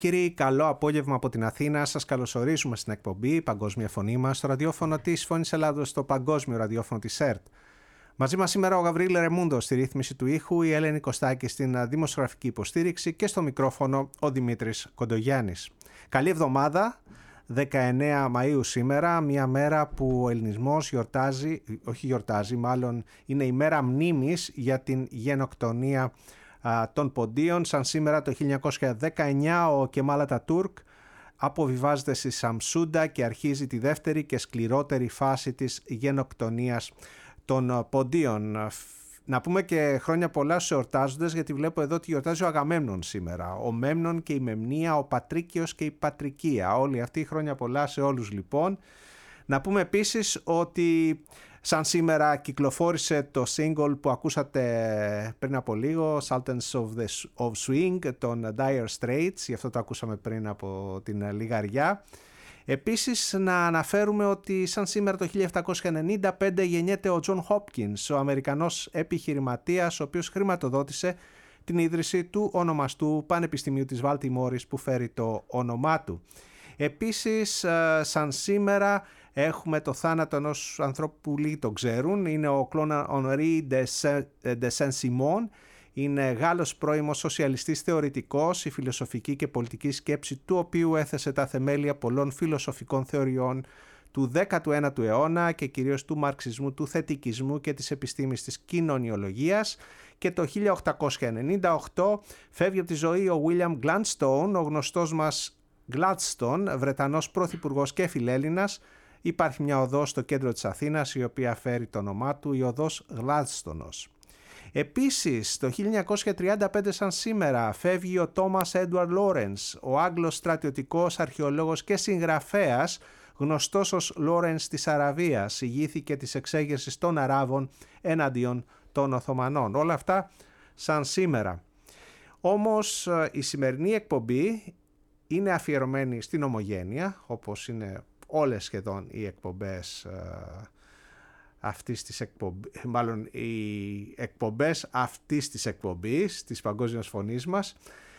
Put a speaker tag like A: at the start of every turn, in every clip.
A: Κύριοι, καλό απόγευμα από την Αθήνα. Σας καλωσορίζουμε στην εκπομπή Παγκόσμια Φωνή μας στο ραδιόφωνο της Φωνής Ελλάδος, στο παγκόσμιο ραδιόφωνο της ΕΡΤ. Μαζί μας σήμερα ο Γαβρίλ Ρεμούντο στη ρύθμιση του ήχου, η Ελένη Κωστάκη στην δημοσιογραφική υποστήριξη και στο μικρόφωνο ο Δημήτρης Κοντογιάννης. Καλή εβδομάδα, 19 Μαΐου σήμερα, μια μέρα που ο ελληνισμός είναι η μέρα μνήμης για την γενοκτονία των Ποντίων. Σαν σήμερα το 1919 ο Κεμάλ Ατατούρκ αποβιβάζεται στη Σαμσούντα και αρχίζει τη δεύτερη και σκληρότερη φάση της γενοκτονίας των Ποντίων. Να πούμε και χρόνια πολλά στους εορτάζοντες, γιατί βλέπω εδώ ότι γιορτάζει ο Αγαμέμνων σήμερα. Ο Μέμνων και η Μεμνία, ο Πατρίκιος και η Πατρικία. Όλοι αυτοί χρόνια πολλά σε όλους λοιπόν. Να πούμε επίσης ότι σαν σήμερα κυκλοφόρησε το single που ακούσατε πριν από λίγο, Sultans of Swing, των Dire Straits, γι' αυτό το ακούσαμε πριν από την λιγαριά. Επίσης να αναφέρουμε ότι σαν σήμερα το 1795 γεννιέται ο Τζον Χόπκινς, ο Αμερικανός επιχειρηματίας, ο οποίος χρηματοδότησε την ίδρυση του ονομαστού Πανεπιστημίου της Βαλτιμόρης που φέρει το όνομά του. Επίσης σαν σήμερα έχουμε το θάνατο ενός ανθρώπου που λίγοι το ξέρουν, είναι ο Κλώνα Henri de Saint-Simon. Είναι Γάλλος πρώιμος σοσιαλιστής θεωρητικός, η φιλοσοφική και πολιτική σκέψη του οποίου έθεσε τα θεμέλια πολλών φιλοσοφικών θεωριών του 19ου αιώνα και κυρίως του μαρξισμού, του θετικισμού και της επιστήμης της κοινωνιολογίας. Και το 1898 φεύγει από τη ζωή ο William Gladstone, ο γνωστός μας Gladstone, Βρετανός πρωθυπουργός και φιλέλληνας. Υπάρχει μια οδός στο κέντρο της Αθήνας η οποία φέρει το όνομά του, η οδός Γλάντστονος. Επίσης, το 1935 σαν σήμερα φεύγει ο Τόμας Έντουαρντ Λόρενς, ο Άγγλος στρατιωτικός, αρχαιολόγος και συγγραφέας, γνωστός ως Λόρενς της Αραβίας, ηγήθηκε της εξέγερσης των Αράβων εναντίον των Οθωμανών. Όλα αυτά σαν σήμερα. Όμως η σημερινή εκπομπή είναι αφιερωμένη στην ομογένεια, όπως είναι όλες σχεδόν οι εκπομπές οι εκπομπές αυτής της εκπομπής, της Παγκόσμιας Φωνής μας.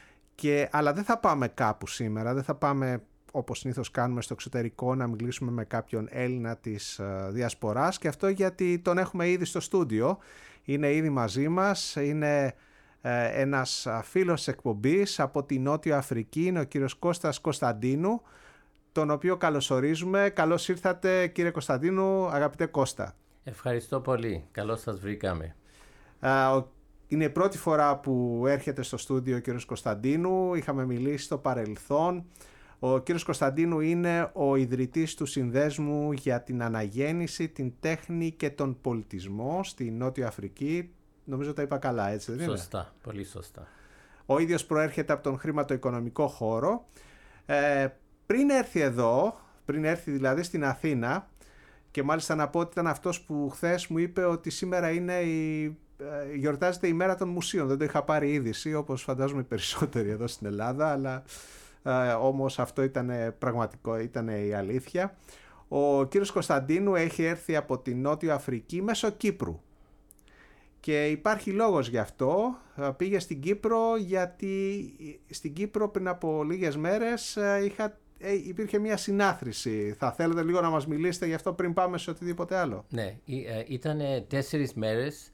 A: Αλλά δεν θα πάμε κάπου σήμερα, δεν θα πάμε όπως συνήθως κάνουμε στο εξωτερικό να μιλήσουμε με κάποιον Έλληνα της Διασποράς, και αυτό γιατί τον έχουμε ήδη στο στούντιο, είναι ήδη μαζί μας, είναι ένας φίλος της εκπομπής από τη Νότιο Αφρική, είναι ο κύριος Κώστας Κωνσταντίνου, τον οποίο καλωσορίζουμε. Καλώς ήρθατε κύριε Κωνσταντίνου, αγαπητέ Κώστα.
B: Ευχαριστώ πολύ. Καλώς σας βρήκαμε.
A: Είναι η πρώτη φορά που έρχεται στο στούντιο ο κύριος Κωνσταντίνου. Είχαμε μιλήσει στο παρελθόν. Ο κύριος Κωνσταντίνου είναι ο ιδρυτής του Συνδέσμου για την Αναγέννηση, την Τέχνη και τον Πολιτισμό στη Νότιο Αφρική. Νομίζω τα είπα καλά, έτσι δεν είναι?
B: Σωστά, πολύ σωστά.
A: Ο ίδιος προέρχεται από τον χρηματοοικονομικό χώρο. Πριν έρθει δηλαδή στην Αθήνα, και μάλιστα να πω ότι ήταν αυτός που χθες μου είπε ότι σήμερα γιορτάζεται η μέρα των μουσείων. Δεν το είχα πάρει είδηση, όπως φαντάζομαι οι περισσότεροι εδώ στην Ελλάδα, αλλά όμως αυτό ήταν πραγματικό, ήταν η αλήθεια. Ο κύριος Κωνσταντίνου έχει έρθει από την Νότιο Αφρική μέσω Κύπρου. Και υπάρχει λόγος γι' αυτό. Πήγε στην Κύπρο γιατί στην Κύπρο πριν από λίγες μέρες υπήρχε μια συνάθρηση. Θα θέλετε λίγο να μας μιλήσετε γι' αυτό πριν πάμε σε οτιδήποτε άλλο?
B: Ναι, ήταν 4 μέρες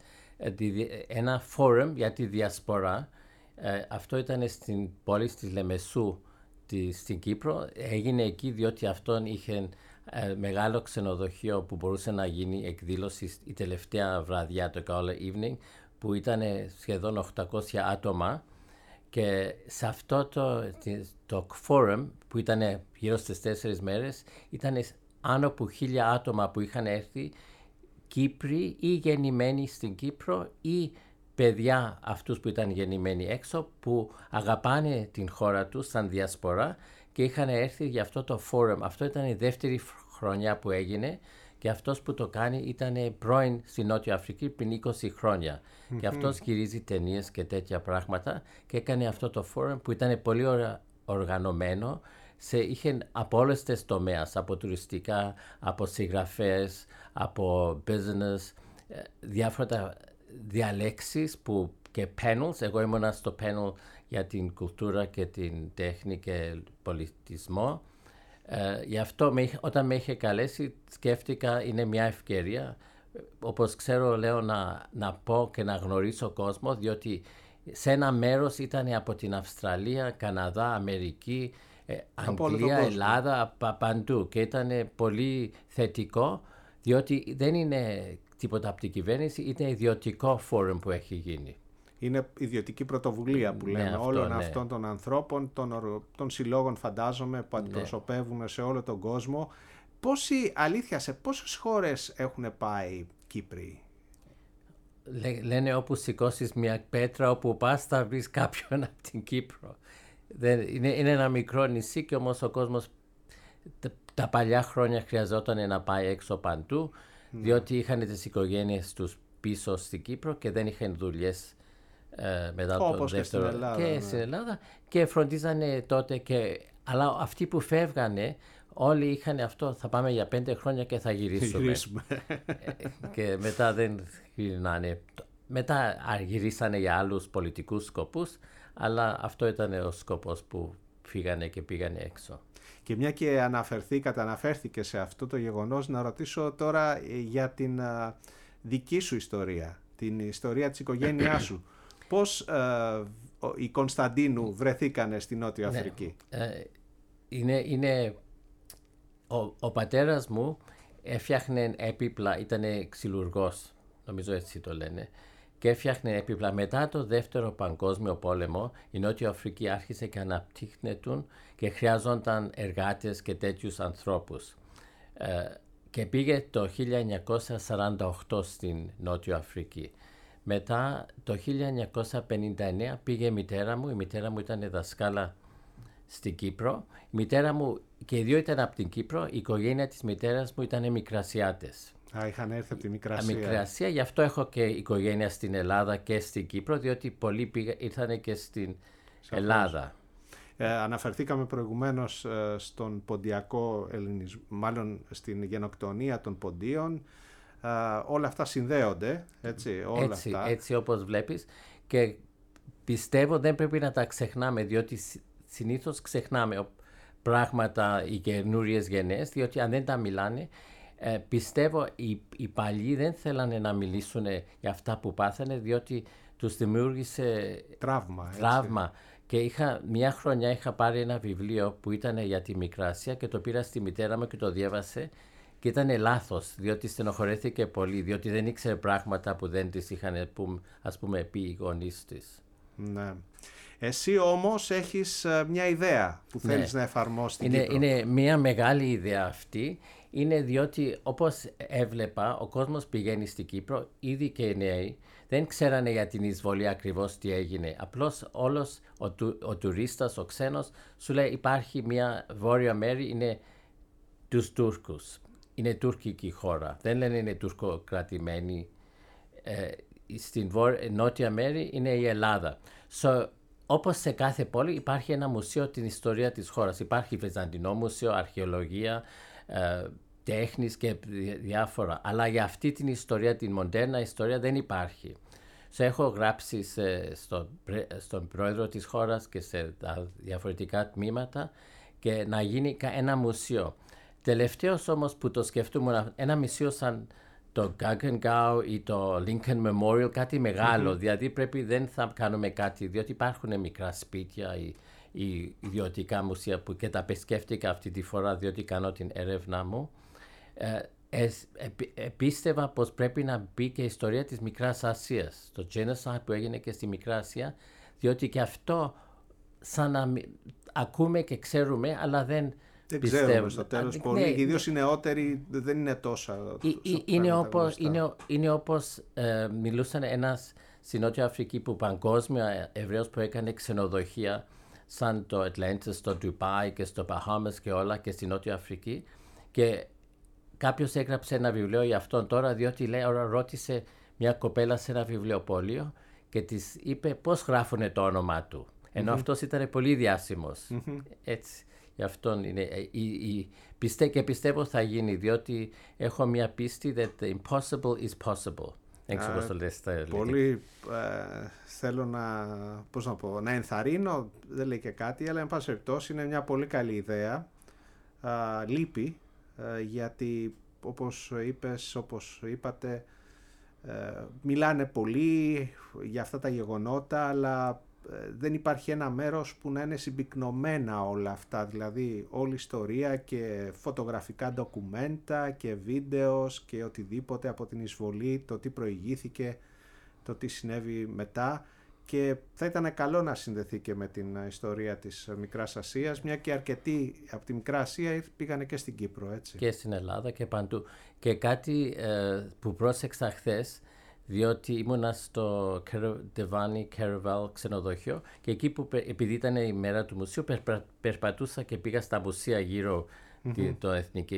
B: ένα φόρουμ για τη διασπορά. Αυτό ήταν στην πόλη της Λεμεσού στην Κύπρο. Έγινε εκεί διότι αυτόν είχε μεγάλο ξενοδοχείο που μπορούσε να γίνει εκδήλωση η τελευταία βραδιά, το Gala Evening, που ήταν σχεδόν 800 άτομα. Και σε αυτό το φόρουμ που ήταν γύρω στις 4 μέρες ήταν άνω από 1000 άτομα που είχαν έρθει, Κύπροι ή γεννημένοι στην Κύπρο ή παιδιά αυτούς που ήταν γεννημένοι έξω, που αγαπάνε την χώρα τους σαν διασπορά και είχαν έρθει για αυτό το φόρουμ. Αυτό ήταν η δεύτερη χρονιά που έγινε και αυτός που το κάνει ήταν πρώην στη Νότια Αφρική πριν 20 χρόνια. Και αυτός γυρίζει ταινίες και τέτοια πράγματα και έκανε αυτό το φόρουμ που ήταν πολύ οργανωμένο. Είχε από όλες τις τομέας, από τουριστικά, από συγγραφές, από business, διάφορα διαλέξεις και panels. Εγώ ήμουνα στο panel για την κουλτούρα και την τέχνη και πολιτισμό. Γι' αυτό όταν με είχε καλέσει σκέφτηκα είναι μια ευκαιρία, όπως ξέρω λέω, να πω και να γνωρίσω κόσμο, διότι σε ένα μέρος ήταν από την Αυστραλία, Καναδά, Αμερική, Αγγλία, Ελλάδα, παντού, και ήταν πολύ θετικό, διότι δεν είναι τίποτα από την κυβέρνηση, είναι ιδιωτικό φόρουμ που έχει γίνει.
A: Είναι ιδιωτική πρωτοβουλία που λέμε, όλων αυτών των ανθρώπων, των συλλόγων φαντάζομαι που αντιπροσωπεύουν σε όλο τον κόσμο. Αλήθεια, σε πόσες χώρες έχουν πάει Κύπροι?
B: Λένε όπου σηκώσεις μια πέτρα, όπου πας θα βρεις κάποιον από την Κύπρο. Είναι ένα μικρό νησί και όμως ο κόσμος τα παλιά χρόνια χρειαζόταν να πάει έξω παντού, διότι είχαν τις οικογένειες τους πίσω στην Κύπρο και δεν είχαν δουλειές μετά το δεύτερο.
A: Και στην Ελλάδα,
B: και στην Ελλάδα, και φροντίζανε τότε αλλά αυτοί που φεύγανε όλοι είχαν αυτό, θα πάμε για 5 χρόνια και θα γυρίσουμε. Και μετά δεν γυρνάνε. Μετά γυρίσανε για άλλους πολιτικούς σκοπούς, αλλά αυτό ήταν ο σκοπός που φύγανε και πήγανε έξω.
A: Και μια και αναφέρθηκε σε αυτό το γεγονός, να ρωτήσω τώρα για την δική σου ιστορία, την ιστορία της οικογένειάς σου. Πώς οι Κωνσταντίνου βρεθήκανε στη Νότια Αφρική?
B: Ο πατέρας μου έφτιαχνε έπιπλα, ήταν ξυλουργός, νομίζω έτσι το λένε, και έφτιαχνε έπιπλα. Μετά το Δεύτερο Παγκόσμιο Πόλεμο η Νότια Αφρική άρχισε και αναπτύχνετουν και χρειάζονταν εργάτες και τέτοιους ανθρώπους. Και πήγε το 1948 στην Νότια Αφρική. Μετά το 1959 πήγε η μητέρα μου ήταν δασκάλα στην Κύπρο. Η μητέρα μου και οι δύο ήταν από την Κύπρο, η οικογένεια της μητέρας μου ήταν Μικρασιάτες.
A: Είχαν έρθει από τη Μικρασία.
B: Γι' αυτό έχω και οικογένεια στην Ελλάδα και στην Κύπρο, διότι πολλοί ήρθαν και στην Ελλάδα.
A: Αναφερθήκαμε προηγουμένως στον ποντιακό ελληνισμό, μάλλον στην γενοκτονία των ποντίων. Όλα αυτά συνδέονται, έτσι,
B: έτσι όπως βλέπεις, και πιστεύω δεν πρέπει να τα ξεχνάμε, διότι συνήθως ξεχνάμε πράγματα οι καινούριες γενναίες, διότι αν δεν τα μιλάνε, πιστεύω οι παλιοί δεν θέλανε να μιλήσουν για αυτά που πάθανε, διότι τους δημιούργησε τραύμα. Και μια χρονιά είχα πάρει ένα βιβλίο που ήταν για τη Μικρασία και το πήρα στη μητέρα μου και το διέβασε και ήταν λάθος, διότι στενοχωρέθηκε πολύ, διότι δεν ήξερε πράγματα που δεν της είχαν πει οι γονείς της.
A: Ναι. Εσύ όμως έχεις μια ιδέα που θέλεις να εφαρμόσεις στην Κύπρο.
B: Είναι μια μεγάλη ιδέα αυτή. Είναι διότι όπως έβλεπα ο κόσμος πηγαίνει στην Κύπρο, ήδη και οι νέοι δεν ξέρανε για την εισβολή ακριβώς τι έγινε. Απλώς όλος ο τουρίστας, ο ξένος σου λέει υπάρχει μια βόρεια μέρη, είναι τους Τούρκους. Είναι τουρκική χώρα. Δεν λένε είναι τουρκοκρατημένη. Στην νότια μέρη είναι η Ελλάδα. Όπως σε κάθε πόλη υπάρχει ένα μουσείο την ιστορία της χώρας. Υπάρχει Βυζαντινό μουσείο, αρχαιολογία, τέχνης και διάφορα. Αλλά για αυτή την ιστορία, την μοντέρνα ιστορία δεν υπάρχει. Έχω γράψει στον πρόεδρο της χώρας και σε τα διαφορετικά τμήματα και να γίνει ένα μουσείο. Τελευταίος όμως που το σκεφτούμε, ένα μουσείο σαν το Guggenheim ή το Lincoln Memorial, κάτι μεγάλο, δηλαδή δεν θα κάνουμε κάτι, διότι υπάρχουν μικρά σπίτια ή ιδιωτικά μουσεία που και τα σκέφτηκα αυτή τη φορά, διότι κάνω την έρευνά μου. Πίστευα πως πρέπει να μπει και η ιστορία της Μικράς Ασίας, το genocide που έγινε και στη Μικρά Ασία, διότι και αυτό σαν να ακούμε και ξέρουμε, αλλά δεν
A: ξέρουμε στο τέλος πολύ, ιδίως οι νεότεροι δεν είναι τόσα.
B: Είναι όπως μιλούσαν ένας στη Νότια Αφρική που παγκόσμια Εβραίος που έκανε ξενοδοχεία σαν το Atlantis, στο Ντουμπάι και στο Bahamas και όλα και στη Νότια Αφρική, και κάποιος έγραψε ένα βιβλίο για αυτόν τώρα, διότι ρώτησε μια κοπέλα σε ένα βιβλιοπωλείο και της είπε πώς γράφουνε το όνομά του, ενώ αυτός ήταν πολύ διάσημος. Έτσι. Γι' αυτόν είναι, και πιστεύω θα γίνει, διότι έχω μια πίστη that the impossible is possible. Δεν ξέρω πώς το λες στα ελληνικά.
A: Πολύ θέλω να ενθαρρύνω, δεν λέει και κάτι, αλλά εν πάση περιπτώσει είναι μια πολύ καλή ιδέα. Λείπει, γιατί όπως είπατε, μιλάνε πολύ για αυτά τα γεγονότα, αλλά δεν υπάρχει ένα μέρος που να είναι συμπυκνωμένα όλα αυτά, δηλαδή όλη η ιστορία και φωτογραφικά ντοκουμέντα και βίντεο και οτιδήποτε από την εισβολή, το τι προηγήθηκε, το τι συνέβη μετά, και θα ήταν καλό να συνδεθεί και με την ιστορία της Μικράς Ασίας, μια και αρκετοί από τη Μικρά Ασία πήγανε και στην Κύπρο, έτσι.
B: Και στην Ελλάδα και παντού. Και κάτι που πρόσεξα χθες, διότι ήμουνα στο Devani Caravel ξενοδοχείο, και εκεί που, επειδή ήταν η μέρα του μουσείου, περπατούσα και πήγα στα μουσεία γύρω, το Εθνικό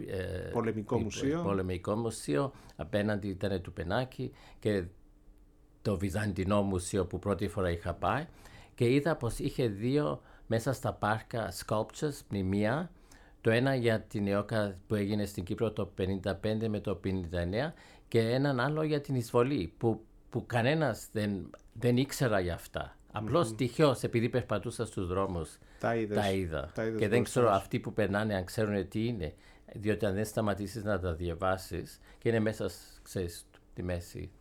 B: Πολεμικό Μουσείο, απέναντι ήταν του Πενάκη, και το Βυζαντινό Μουσείο που πρώτη φορά είχα πάει, και είδα πως είχε δύο μέσα στα πάρκα sculptures, μνημεία, το ένα για την ΕΟΚΑ που έγινε στην Κύπρο το 1955 με το 1959, και έναν άλλο για την εισβολή που κανένας δεν ήξερα για αυτά. Απλώς τυχαίως, επειδή περπατούσα στους δρόμους, τα είδα. Και δεν ξέρω αυτοί που περνάνε αν ξέρουν τι είναι, διότι αν δεν σταματήσεις να τα διαβάσεις και είναι μέσα, ξέρεις, τη μέση.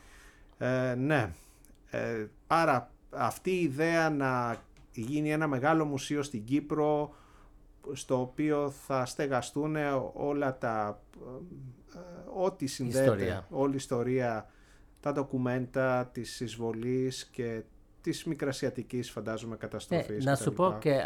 A: Ναι. Άρα αυτή η ιδέα να γίνει ένα μεγάλο μουσείο στην Κύπρο, στο οποίο θα στεγαστούν όλα τα ό,τι συνδέεται, όλη η ιστορία, τα ντοκουμέντα της εισβολής και της μικρασιατικής, φαντάζομαι, καταστροφής.
B: Να σου πω και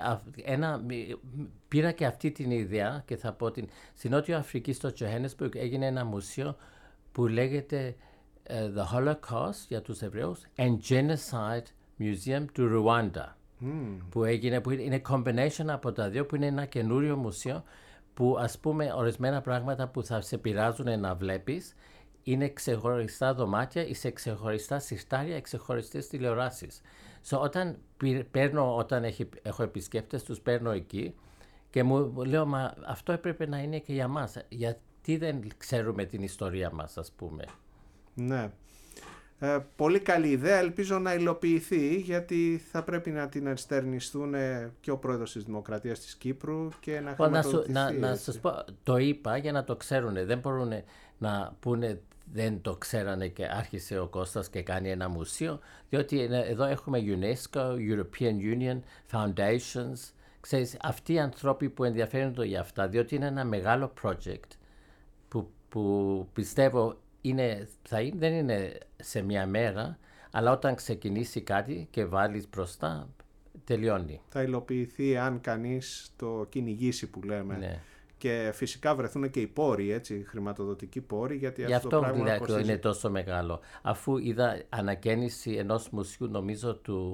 B: πήρα και αυτή την ιδέα και θα πω στην Νότιο Αφρική, στο Johannesburg, έγινε ένα μουσείο που λέγεται The Holocaust για τους Εβραίους and Genocide Museum του Ρουάντα. Που είναι combination από τα δύο, που είναι ένα καινούριο μουσείο που, ας πούμε, ορισμένα πράγματα που θα σε πειράζουν να βλέπεις είναι ξεχωριστά δωμάτια ή σε ξεχωριστά συρτάρια ή ξεχωριστές τηλεοράσεις. Όταν έχω επισκέπτες, τους παίρνω εκεί και μου λέω, μα αυτό έπρεπε να είναι και για μας. Γιατί δεν ξέρουμε την ιστορία μας, ας πούμε.
A: Ναι. Πολύ καλή ιδέα, ελπίζω να υλοποιηθεί, γιατί θα πρέπει να την ενστερνιστούν και ο πρόεδρος της Δημοκρατίας της Κύπρου και να χρηματοδοτηθεί.
B: Να σας πω, το είπα για να το ξέρουν, δεν μπορούν να πούνε δεν το ξέρανε και άρχισε ο Κώστας και κάνει ένα μουσείο, διότι εδώ έχουμε UNESCO, European Union, Foundations, ξέρεις, αυτοί οι άνθρωποι που ενδιαφέρονται για αυτά, διότι είναι ένα μεγάλο project που πιστεύω δεν είναι σε μια μέρα, αλλά όταν ξεκινήσει κάτι και βάλεις μπροστά, τελειώνει.
A: Θα υλοποιηθεί αν κανείς το κυνηγήσει, που λέμε.
B: Ναι.
A: Και φυσικά βρεθούν και οι πόροι, έτσι, χρηματοδοτικοί πόροι, γιατί
B: γι'
A: αυτό το πράγμα
B: δηλαδή είναι τόσο μεγάλο. Αφού είδα ανακαίνιση ενός μουσείου, νομίζω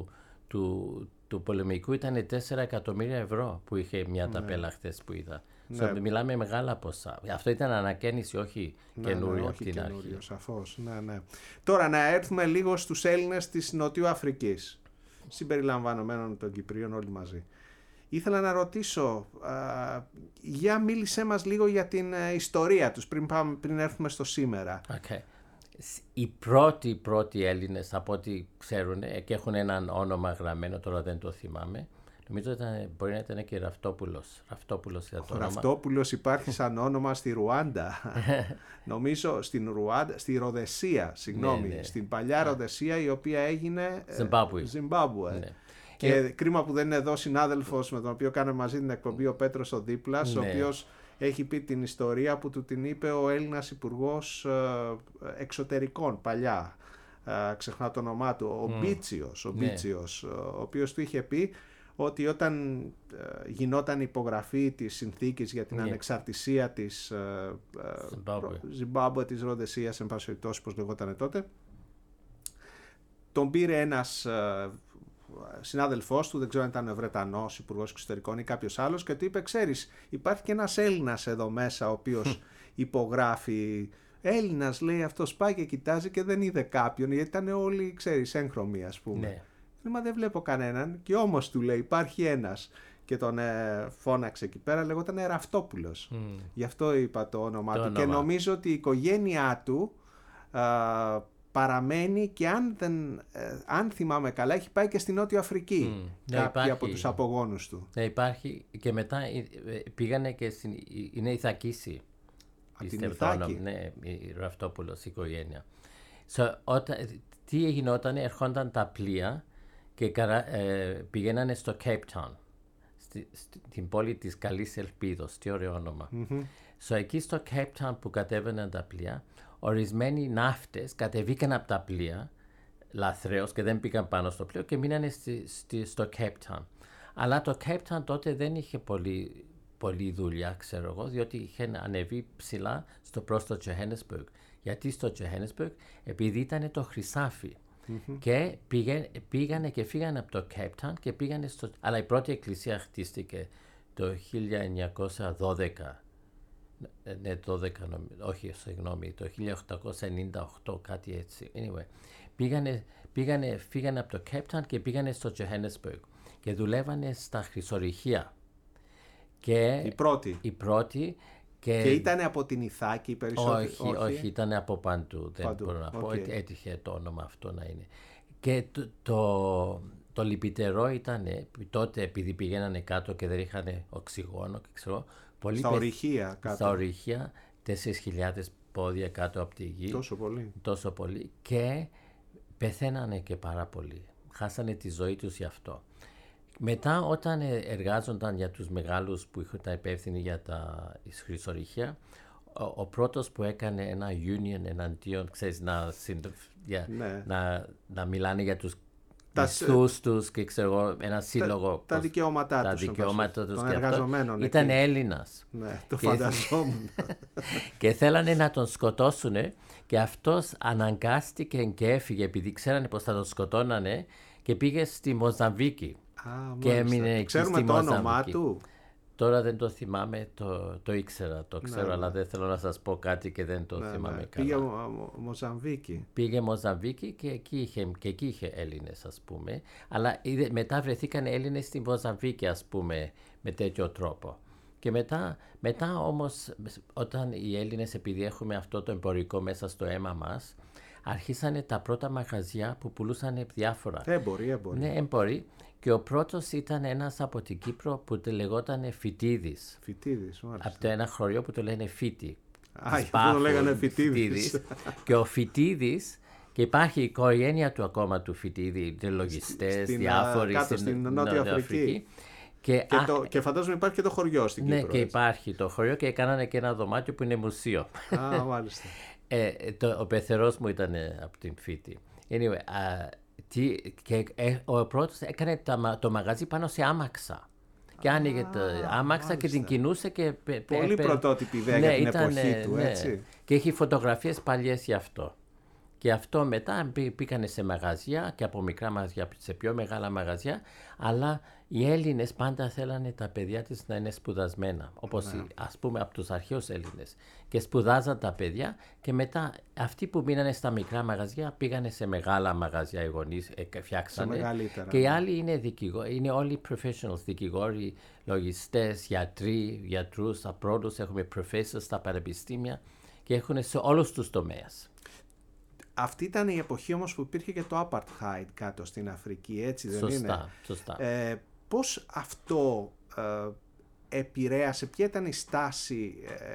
B: του πολεμικού, ήταν 4 εκατομμύρια ευρώ που είχε μια ταπέλα χθες που είδα.
A: Ναι.
B: Μιλάμε μεγάλα ποσά. Αυτό ήταν ανακαίνιση, όχι καινούριο από την
A: αρχή. Σαφώς. Ναι. Τώρα να έρθουμε λίγο στους Έλληνες της Νοτιού Αφρικής, συμπεριλαμβανομένων των Κυπρίων, όλοι μαζί. Ήθελα να ρωτήσω, για μίλησέ μας λίγο για την ιστορία τους πριν έρθουμε στο σήμερα.
B: Okay. Οι πρώτοι Έλληνες, από ό,τι ξέρουν και έχουν έναν όνομα γραμμένο, τώρα δεν το θυμάμαι, νομίζω μπορεί να ήταν και Ραυτόπουλος.
A: Ο Ραυτόπουλος υπάρχει σαν όνομα στη Ρουάντα. Νομίζω στη Ροδεσία,
B: ναι.
A: στην παλιά Ροδεσία, η οποία έγινε Ζιμπάμπουε. Ναι. Και κρίμα που δεν είναι εδώ συνάδελφος με τον οποίο κάναμε μαζί την εκπομπή, ο Πέτρος ο Δίπλας, ναι. Ο οποίος έχει πει την ιστορία που του την είπε ο Έλληνας Υπουργός Εξωτερικών παλιά. Ξεχνάω το όνομά του, ο Μπίτσιος, ο οποίος του είχε πει ότι όταν γινόταν υπογραφή της συνθήκης για την ανεξαρτησία της Ζιμπάμπουε, της Ροδεσίας, εν πάση περιπτώσει, πώς λεγόταν τότε, τον πήρε ένας συνάδελφός του, δεν ξέρω αν ήταν Βρετανός Υπουργός Εξωτερικών ή κάποιος άλλος, και του είπε, ξέρεις, υπάρχει και ένας Έλληνας εδώ μέσα ο οποίος υπογράφει. Έλληνας, λέει, αυτός πάει και κοιτάζει και δεν είδε κάποιον, γιατί ήταν όλοι, ξέρεις, έγχρωμοι, ας πούμε. Ναι. Μα δεν βλέπω κανέναν, και όμως του λέει υπάρχει ένας, και τον φώναξε εκεί πέρα, λεγόταν Ραυτόπουλος. Γι' αυτό είπα το όνομά του. Και νομίζω ότι η οικογένειά του παραμένει και αν θυμάμαι καλά έχει πάει και στη Νότια Αφρική κάποιοι από τους απογόνους του.
B: Ναι, υπάρχει και μετά πήγανε και είναι Ιθακίση.
A: Από την Ιθάκη.
B: Ναι, η Ραφτόπουλος, η οικογένεια. Τι έγινε όταν ερχόνταν τα πλοία και πηγαίνανε στο Cape Town, στην πόλη της Καλής Ελπίδος, τι ωραίο όνομα. Εκεί στο Cape Town που κατέβαιναν τα πλοία, ορισμένοι ναύτες κατεβήκαν από τα πλοία λαθρέως και δεν πήγαν πάνω στο πλοίο και μείνανε στο Cape Town. Αλλά το Cape Town τότε δεν είχε πολλή δουλειά, ξέρω εγώ, διότι είχε ανεβεί ψηλά προς το Johannesburg. Γιατί στο Johannesburg, επειδή ήταν το χρυσάφι. Και πήγανε και φύγανε από το Cape Town και πήγανε αλλά η πρώτη εκκλησία χτίστηκε το 1912. Ναι, 12 όχι, συγγνώμη, το 1898, κάτι έτσι. Anyway, φύγανε από το Cape Town και πήγανε στο Johannesburg και δουλεύανε στα χρυσορυχεία.
A: Η πρώτη. Και ήταν από την Ιθάκη οι περισσότεροι?
B: Όχι, ήταν από παντού. Δεν μπορώ να πω, έτυχε το όνομα αυτό να είναι. Και το λυπητερό ήταν τότε, επειδή πηγαίνανε κάτω και δεν είχαν οξυγόνο και ξέρω,
A: στα ορυχεία κάτω.
B: Στα ορυχεία, 4.000 πόδια κάτω από τη γη.
A: Τόσο πολύ.
B: Και πεθαίνανε και πάρα πολύ. Χάσανε τη ζωή τους γι' αυτό. Μετά όταν εργάζονταν για τους μεγάλους που είχαν τα υπεύθυνοι για τα χρυσορυχεία, ο πρώτος που έκανε ένα union εναντίον, ξέρεις, να μιλάνε για τους μισθούς τους και ξέρω, ένα σύλλογο.
A: Τα δικαιώματά τους των εργαζομένων.
B: Ήταν Έλληνας.
A: Ναι, το φανταζόμουν.
B: Και θέλανε να τον σκοτώσουν και αυτός αναγκάστηκε και έφυγε επειδή ξέρανε πως θα τον σκοτώνανε και πήγε στη Μοζαμβίκη. Και έμεινε εκεί.
A: Ξέρουμε το όνομά του?
B: Τώρα δεν το θυμάμαι, το ήξερα, το ξέρω, αλλά δεν θέλω να σας πω κάτι και δεν το θυμάμαι καλά.
A: Πήγε Μοζαμβίκη.
B: Πήγε Μοζαμβίκη και εκεί είχε Έλληνες, ας πούμε. Αλλά μετά βρεθήκαν Έλληνες στη Μοζαμβίκη, ας πούμε, με τέτοιο τρόπο. Και μετά όμως, όταν οι Έλληνες, επειδή έχουμε αυτό το εμπορικό μέσα στο αίμα μας, αρχίσανε τα πρώτα μαγαζιά που πουλούσαν διάφορα.
A: Έμποροι.
B: Ναι, έμποροι. Και ο πρώτος ήταν ένας από την Κύπρο που λεγόταν Φυτίδης.
A: Μάλιστα.
B: Από το ένα χωριό που το λένε Φύτη.
A: Αυτό το λέγανε Φυτίδης.
B: Και ο Φυτίδης, και υπάρχει η οικογένεια του ακόμα του Φυτίδη, λογιστές, διάφοροι
A: στην Νότια Αφρική. Και φαντάζομαι υπάρχει και το χωριό στην Κύπρο.
B: Ναι, και υπάρχει το χωριό και κάνανε και ένα δωμάτιο που είναι μουσείο.
A: Μάλιστα.
B: Ο πεθερός μου ήταν από την Φύτη. Anyway, ο πρώτος έκανε το μαγαζί πάνω σε άμαξα. Και άνοιγε το άμαξα και την κινούσε και...
A: Πολύ πρωτότυπη ιδέα για την εποχή του, έτσι.
B: Και έχει φωτογραφίες παλιές γι' αυτό. Και αυτό μετά πήγανε σε μαγαζιά και από μικρά μαγαζιά σε πιο μεγάλα μαγαζιά, αλλά οι Έλληνες πάντα θέλανε τα παιδιά της να είναι σπουδασμένα, όπως ας πούμε από τους αρχαίους Έλληνες. Και σπουδάζαν τα παιδιά και μετά αυτοί που μείνανε στα μικρά μαγαζιά πήγανε σε μεγάλα μαγαζιά, οι γονείς φτιάξανε. Και οι άλλοι είναι δικηγόροι, είναι όλοι professionals, δικηγόροι, λογιστές, γιατρούς, απρόντους, έχουμε professors στα πανεπιστήμια και έχουν σε όλους τους τομέες.
A: Αυτή ήταν η εποχή όμως που υπήρχε και το Apartheid κάτω στην Αφρική, έτσι δεν είναι?
B: Σωστά.
A: Πώς αυτό επηρέασε, ποια ήταν η στάση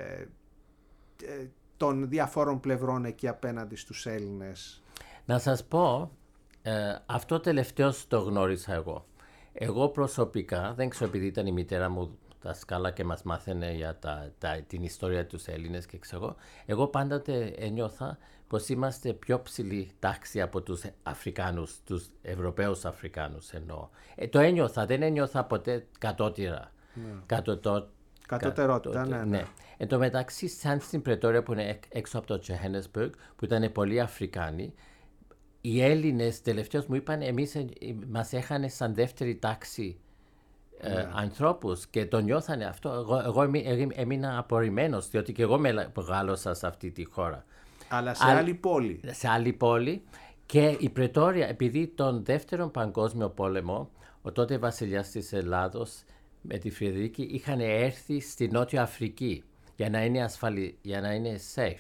A: των διαφόρων πλευρών εκεί απέναντι στους Έλληνες?
B: Να σας πω, αυτό τελευταίως το γνώρισα εγώ. Εγώ προσωπικά, δεν ξέρω, επειδή ήταν η μητέρα μου δασκάλα και μας μάθαινε για την ιστορία τους Έλληνες και ξέρω, εγώ πάντοτε ένιωθα πως είμαστε πιο ψηλή τάξη από τους Αφρικάνους, τους Ευρωπαίους Αφρικάνους εννοώ. Το ένιωθα, δεν ένιωθα ποτέ κατώτερα.
A: Κατωτερότητα, ναι.
B: Εν τω μεταξύ, σαν στην Πρετόρια που είναι έξω από το Johannesburg, που ήταν πολλοί Αφρικάνοι, οι Έλληνες τελευταίως μου είπαν, μας έχανε σαν δεύτερη τάξη ανθρώπους και το νιώθανε αυτό. Εγώ έμεινα απορριμμένος, διότι και εγώ μεγάλωσα σε αυτή τη χώρα.
A: Αλλά σε άλλη πόλη.
B: Σε άλλη πόλη. Και η Πρετόρια, επειδή τον δεύτερο παγκόσμιο πόλεμο, ο τότε βασιλιάς της Ελλάδος με τη Φρυδερίκη είχαν έρθει στη Νότια Αφρική για να είναι ασφαλή, για να είναι safe.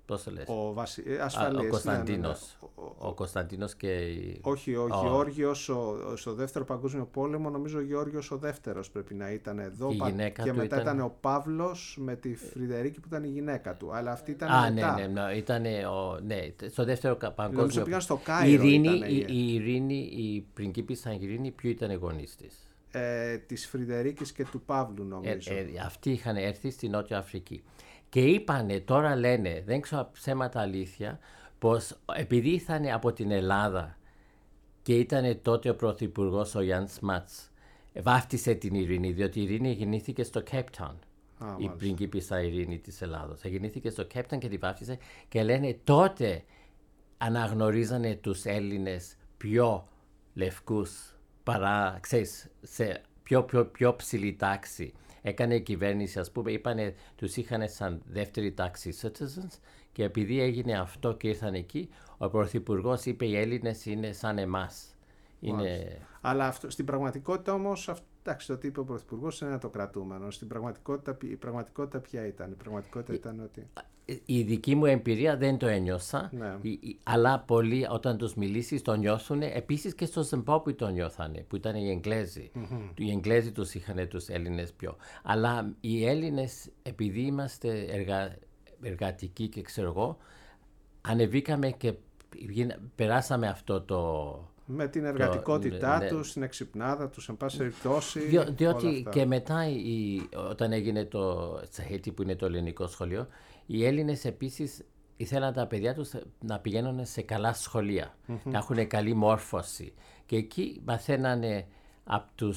B: πώς το λες.
A: Ασφαλής.
B: Ο Κωνσταντίνος.
A: Ναι.
B: Ο Κωνσταντίνος και...
A: Όχι, ο Γεώργιος στο δεύτερο παγκόσμιο πόλεμο, νομίζω ο Γεώργιος ο δεύτερος πρέπει να ήταν εδώ. Και μετά ήταν ο Παύλος με τη Φρυδερίκη που ήταν η γυναίκα του. Αλλά αυτή ήταν μετά.
B: Ναι, στο δεύτερο παγκόσμιο.
A: Νομίζω πήγαν στο Κάιρο.
B: Η Ειρήνη, η πριγκίπισσα Ειρήνη, ποιο ήταν οι γονείς της?
A: Της Φρυδερίκης και του Παύλου, νομίζω.
B: Αυτοί είχαν έρθει στη Νότια Αφρική. Και είπανε, τώρα λένε, δεν ξέρω ψέματα αλήθεια, πως επειδή ήρθαν από την Ελλάδα και ήταν τότε ο πρωθυπουργός ο Γιάνν Σμάτς, βάφτισε την Ειρήνη, διότι η Ειρήνη γεννήθηκε στο Cape Town. Η πριγκίπισσα Ειρήνη της Ελλάδος. Γεννήθηκε στο Cape Town και τη βάφτισε και λένε τότε αναγνωρίζανε τους Έλληνες πιο λευκούς παρά, ξέρεις, σε πιο ψηλή τάξη. Έκανε η κυβέρνηση, ας πούμε, τους είχαν σαν δεύτερη τάξη citizens και επειδή έγινε αυτό και ήρθαν εκεί, ο πρωθυπουργός είπε οι Έλληνες είναι σαν εμάς.
A: Αλλά αυτό, στην πραγματικότητα όμως, εντάξει, το τι είπε ο πρωθυπουργός είναι το κρατούμενο. Στην πραγματικότητα, η πραγματικότητα ποια ήταν? Η πραγματικότητα ήταν ότι...
B: Η δική μου εμπειρία δεν το ένιωσα,
A: ναι.
B: Αλλά πολλοί όταν τους μιλήσεις το νιώθουν. Επίσης και στο Ζιμπάμπουε το νιώθανε, που ήταν οι Εγγλέζοι. Οι Εγγλέζοι τους είχαν τους Έλληνες πιο. Αλλά οι Έλληνες, επειδή είμαστε εργατικοί και ξέρω εγώ, ανεβήκαμε και περάσαμε αυτό το...
A: Με την εργατικότητά τους, την εξυπνάδα τους, εν πάση περιπτώσει.
B: Διότι και μετά, όταν έγινε το Τσαχέτη, που είναι το ελληνικό σχολείο, οι Έλληνες επίσης ήθελαν τα παιδιά τους να πηγαίνουν σε καλά σχολεία, να έχουν καλή μόρφωση. Και εκεί μαθαίνανε από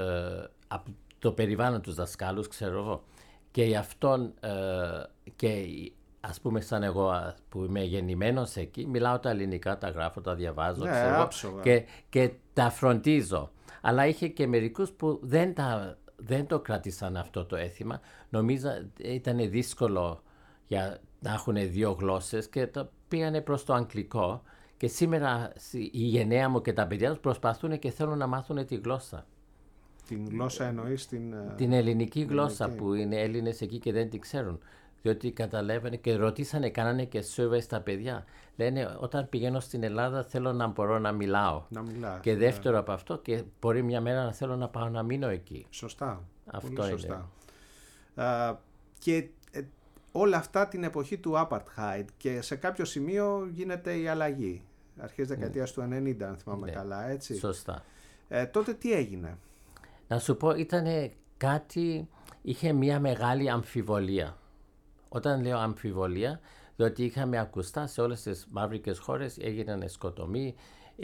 B: το περιβάλλον τους δασκάλους, ξέρω εγώ. Και γι' αυτόν και ας πούμε σαν εγώ που είμαι γεννημένος εκεί, μιλάω τα ελληνικά, τα γράφω, τα διαβάζω, και τα φροντίζω. Αλλά είχε και μερικούς που δεν το κράτησαν αυτό το αίσθημα. Νομίζω ήταν δύσκολο για να έχουν δύο γλώσσες και πήγανε προς το αγγλικό. Και σήμερα η γενναία μου και τα παιδιά τους προσπαθούν και θέλουν να μάθουν τη γλώσσα.
A: Την γλώσσα εννοείς
B: την ελληνική γλώσσα που είναι Έλληνες εκεί και δεν την ξέρουν. Διότι καταλάβανε και ρωτήσανε, κάνανε και survey στα παιδιά. Λένε, όταν πηγαίνω στην Ελλάδα θέλω να μπορώ να μιλάω. Και δεύτερο από αυτό, και μπορεί μια μέρα να θέλω να πάω να μείνω εκεί.
A: Σωστά.
B: Αυτό
A: πολύ
B: είναι.
A: Σωστά. Και όλα αυτά την εποχή του Apartheid και σε κάποιο σημείο γίνεται η αλλαγή. Αρχές δεκαετίας του 90, αν θυμάμαι καλά, έτσι.
B: Σωστά.
A: Τότε τι έγινε?
B: Να σου πω, είχε μια μεγάλη αμφιβολία. Όταν λέω αμφιβολία, διότι είχαμε ακουστά σε όλες τις μαύρικες χώρες έγιναν σκοτωμοί,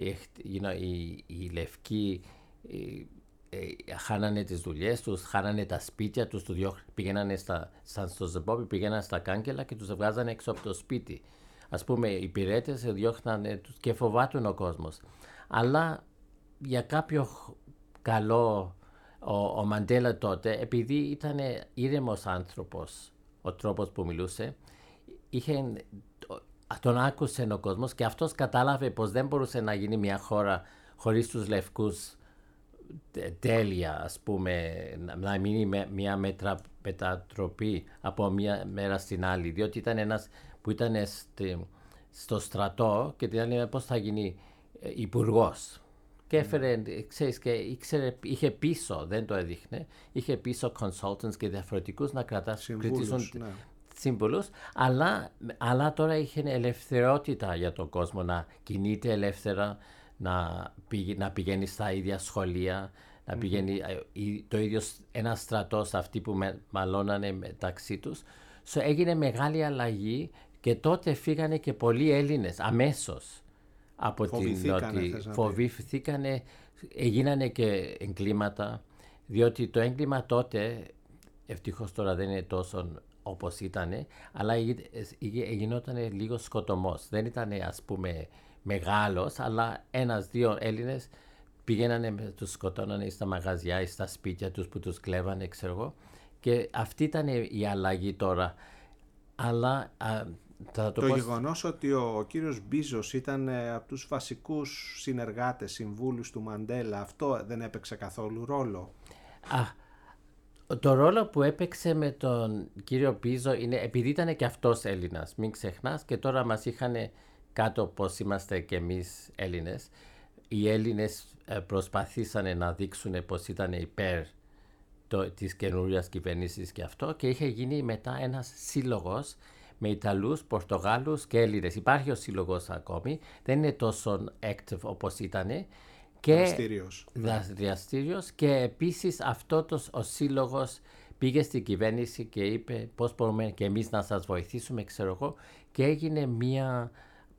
B: οι λευκοί χάνανε τις δουλειές τους, χάνανε τα σπίτια τους, πήγαιναν σαν στο Ζιμπάμπουε, πήγαιναν στα κάγκελα και τους βγάζανε έξω από το σπίτι. Ας πούμε, οι πυρέτες διώχνανε τους και φοβάτουν ο κόσμος. Αλλά για κάποιο καλό, ο Μαντέλα τότε, επειδή ήταν ήρεμος άνθρωπος, ο τρόπος που μιλούσε, τον άκουσε ο κόσμος και αυτός κατάλαβε πως δεν μπορούσε να γίνει μια χώρα χωρίς τους λευκούς τέλεια, ας πούμε, να μείνει μια μετατροπή από μια μέρα στην άλλη, διότι ήταν ένας που ήταν στο στρατό και την άλλη πώς θα γίνει υπουργός. Και έφερε, ξέρεις, και είχε πίσω, δεν το έδειχνε, είχε πίσω consultants και διαφορετικούς να κρατήσουν σύμβουλους, αλλά τώρα είχε ελευθερότητα για τον κόσμο να κινείται ελεύθερα, να πηγαίνει στα ίδια σχολεία, να πηγαίνει το ίδιο ένα στρατός αυτοί που μαλώνανε μεταξύ τους. Έγινε μεγάλη αλλαγή και τότε φύγανε και πολλοί Έλληνες αμέσως. Από φοβήθηκανε, έγινανε και εγκλήματα, διότι το έγκλημα τότε, ευτυχώς τώρα δεν είναι τόσο όπως ήτανε, αλλά γινόταν λίγο σκοτωμός. Δεν ήταν, ας πούμε, μεγάλος, αλλά ένας-δύο Έλληνες πηγαίνανε, τους σκοτώνανε στα μαγαζιά ή στα σπίτια τους που τους κλέβανε, ξέρω εγώ. Και αυτή ήταν η αλλαγή τώρα. Αλλά
A: το γεγονός ότι ο κύριος Μπίζος ήταν από τους βασικούς συνεργάτες, συμβούλους του Μαντέλα, αυτό δεν έπαιξε καθόλου ρόλο?
B: Το ρόλο που έπαιξε με τον κύριο Πίζο είναι επειδή ήταν και αυτός Έλληνας, μην ξεχνάς, και τώρα μας είχαν κάτω πως είμαστε και εμείς Έλληνες. Οι Έλληνες προσπαθήσανε να δείξουν πως ήταν υπέρ της καινούριας κυβέρνησης και αυτό, και είχε γίνει μετά ένας σύλλογος με Ιταλούς, Πορτογάλους και Έλληνες. Υπάρχει ο σύλλογος ακόμη, δεν είναι τόσο active όπως ήταν. Δραστήριος, και επίσης ο σύλλογος πήγε στην κυβέρνηση και είπε πώς μπορούμε και εμείς να σας βοηθήσουμε, ξέρω εγώ, και έγινε μια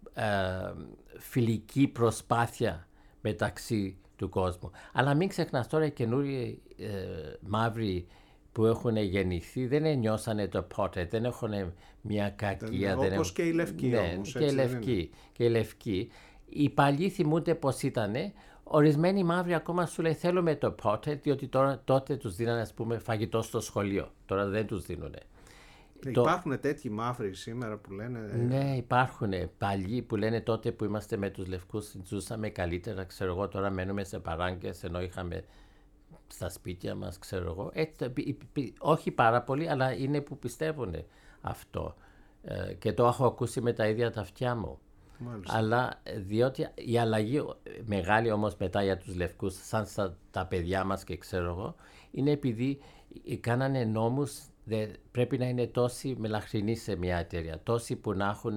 B: φιλική προσπάθεια μεταξύ του κόσμου. Αλλά μην ξεχνάς τώρα, οι καινούριοι μαύροι που έχουν γεννηθεί δεν νιώσανε το πότε, δεν έχουν μια κακία.
A: Όπως και οι λευκοί,
B: ναι,
A: όμως.
B: Και οι λευκοί. Οι παλιοί θυμούνται πως ήτανε. Ορισμένοι μαύροι ακόμα σου λέει θέλουμε το πότε, διότι τότε τους δίνανε, ας πούμε, φαγητό στο σχολείο. Τώρα δεν τους δίνουνε.
A: Υπάρχουν τέτοιοι μαύροι σήμερα που λένε...
B: Ναι, υπάρχουν παλιοί που λένε τότε που είμαστε με τους λευκούς ζούσαμε καλύτερα, ξέρω εγώ, τώρα μένουμε σε παράγκες ενώ είχαμε στα σπίτια μας, ξέρω εγώ. Όχι πάρα πολύ, αλλά είναι που πιστεύουν αυτό. Και το έχω ακούσει με τα ίδια τα αυτιά μου.
A: Μάλιστα.
B: Αλλά διότι η αλλαγή μεγάλη όμως μετά για τους λευκούς, σαν τα παιδιά μας και ξέρω εγώ, είναι επειδή κάνανε νόμους, πρέπει να είναι τόσοι μελαχρινοί σε μια εταιρεία, τόσοι που να έχουν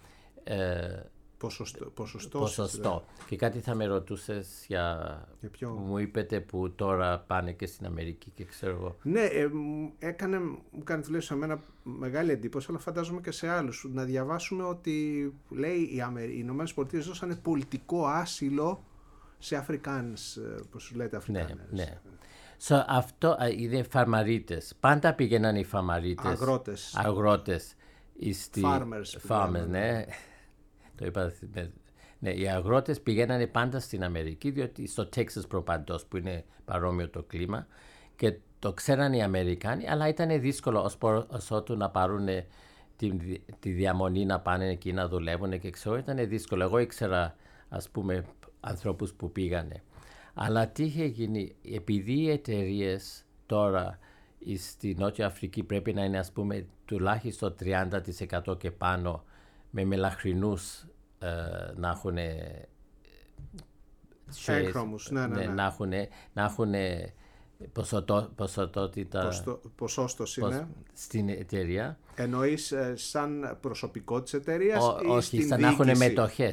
B: ποσοστό. Και κάτι θα με ρωτούσες για μου είπετε που τώρα πάνε και στην Αμερική και ξέρω εγώ.
A: Ναι, μου κάνει τουλάχιστον σε μένα μεγάλη εντύπωση, αλλά φαντάζομαι και σε άλλους, να διαβάσουμε ότι λέει οι Ηνωμένες Πολιτείες δώσανε πολιτικό άσυλο σε Αφρικάνους, πώς λέτε Αφρικάνες.
B: Ναι. Αυτό είναι φαρμαρίτες. Πάντα πήγαιναν οι φαρμαρίτες. Αγρότες. Farmers, ναι. Το είπα. Ναι, οι αγρότες πηγαίνανε πάντα στην Αμερική, διότι στο Τέξας προπαντός που είναι παρόμοιο το κλίμα, και το ξέραν οι Αμερικάνοι, αλλά ήταν δύσκολο ως ότου να πάρουν τη διαμονή να πάνε εκεί να δουλεύουν και ξέρω, ήταν δύσκολο. Εγώ ήξερα, ας πούμε, ανθρώπους που πήγανε. Αλλά τι είχε γίνει, επειδή οι εταιρείες τώρα στη Νότια Αφρική πρέπει να είναι, ας πούμε, τουλάχιστον 30% και πάνω με μελαχρινούς να έχουν
A: έγχρωμους, ναι.
B: να έχουν ποσοτότητα
A: ποσόστοση, ναι,
B: στην εταιρεία.
A: Εννοείς σαν προσωπικό της εταιρείας ή
B: όχι,
A: στην
B: σαν
A: διοίκηση?
B: Να έχουν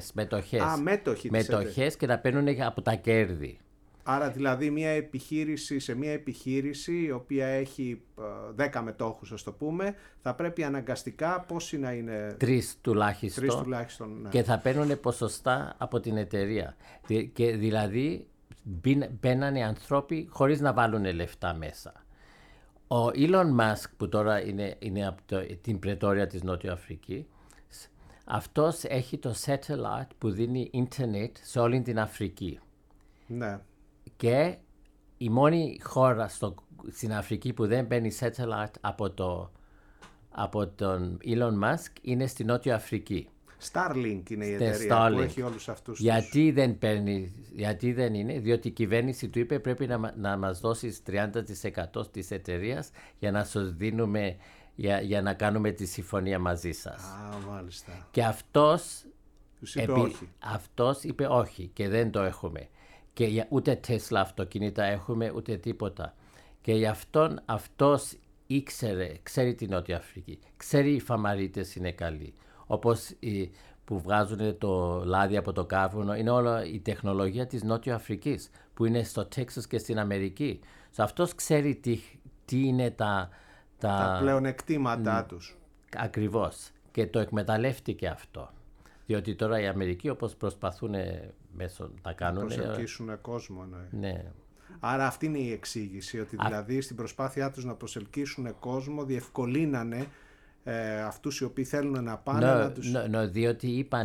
B: μετοχές και να παίρνουν από τα κέρδη.
A: Άρα δηλαδή σε μια επιχείρηση η οποία έχει 10 μετόχους, ας το πούμε, θα πρέπει αναγκαστικά πόσοι να είναι?
B: 3 τουλάχιστον,
A: ναι.
B: Και θα παίρνουν ποσοστά από την εταιρεία. Και δηλαδή μπαίνανε ανθρώποι χωρίς να βάλουν λεφτά μέσα. Ο Elon Musk που τώρα είναι από την Πρετόρια της Νότια Αφρική, αυτός έχει το satellite που δίνει ίντερνετ σε όλη την Αφρική.
A: Ναι.
B: Και η μόνη χώρα στην Αφρική που δεν παίρνει satellite από τον Elon Musk είναι στη Νότια Αφρική.
A: Starlink είναι η εταιρεία που έχει όλους αυτούς.
B: Γιατί δεν παίρνει, γιατί δεν είναι? Διότι η κυβέρνηση του είπε πρέπει να μας δώσεις 30% της εταιρείας για να σας δίνουμε, για να κάνουμε τη συμφωνία μαζί σας.
A: Μάλιστα.
B: Και αυτός
A: όχι.
B: Αυτός είπε όχι και δεν το έχουμε. Και ούτε Τέσλα αυτοκίνητα έχουμε, ούτε τίποτα. Και γι' αυτός ξέρει την Νότια Αφρική. Ξέρει οι φαμαρίτες είναι καλοί. Όπως που βγάζουν το λάδι από το κάρβουνο, είναι όλη η τεχνολογία της Νότια Αφρικής που είναι στο Τέξας και στην Αμερική. Αυτός ξέρει τι είναι τα
A: πλεονεκτήματά τους.
B: Ακριβώς. Και το εκμεταλλεύτηκε αυτό. Διότι τώρα οι Αμερικοί όπως προσπαθούν να κάνουν...
A: Να προσελκύσουν κόσμο.
B: Ναι.
A: Άρα αυτή είναι η εξήγηση, ότι δηλαδή στην προσπάθειά τους να προσελκύσουν κόσμο διευκολύνανε αυτούς οι οποίοι θέλουν να πάνε να τους...
B: διότι